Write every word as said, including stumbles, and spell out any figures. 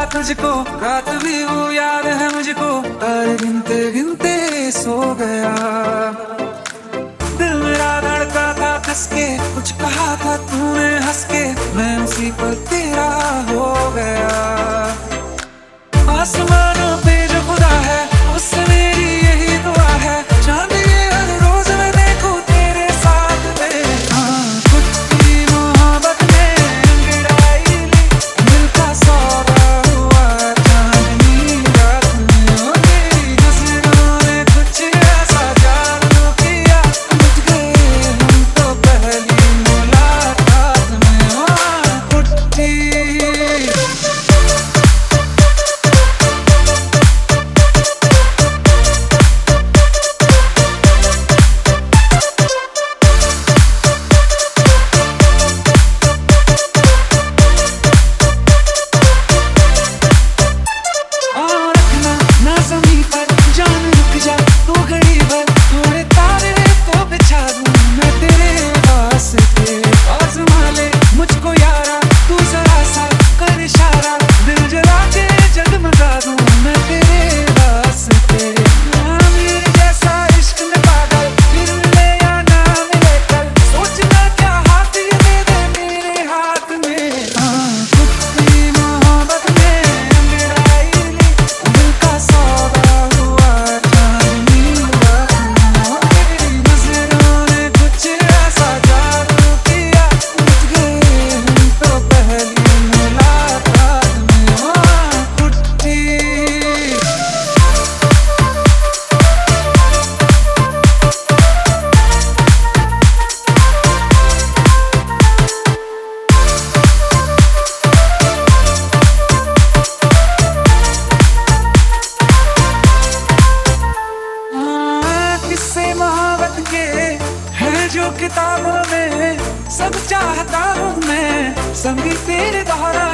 तुझको, रात भी वो याद है मुझको, तारे गिनते गिनते सो गया। दिल मेरा धड़का था कस के, कुछ कहा था तूने हंस के, मैं उसी पर तेरा हो गया। आसमानों पे जो खुदा है उससे मेरी यही दुआ है, चांद ये हर रोज मैं देखूं तेरे साथ में। हाँ, कुछ मोहब्बत ने अंगड़ाई ली, दिल का सौदा हुआ चांदनी रात में। ओ तेरी नजरों ने कुछ ऐसा जादू किया, मिट गए हम तो पहली मुलाकात में। हाँ, कुट्टी किताबों में सब चाहता हूँ मैं, संगी तेरे दोहरा